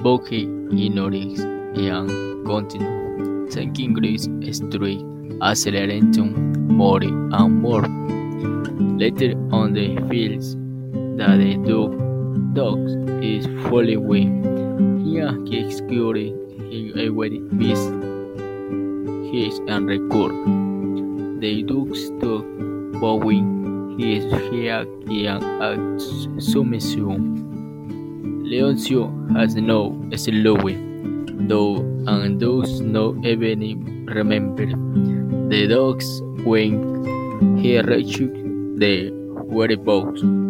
Bucky ignores and continues taking Grace Street, accelerating more and more. Later on, they feels that the dog is fully weak. Here he executes he already missed his and record. The dogs took bowing his head and submission. Leoncio has no slowing, though, and does not even remember the dogs when he reached the whereabouts.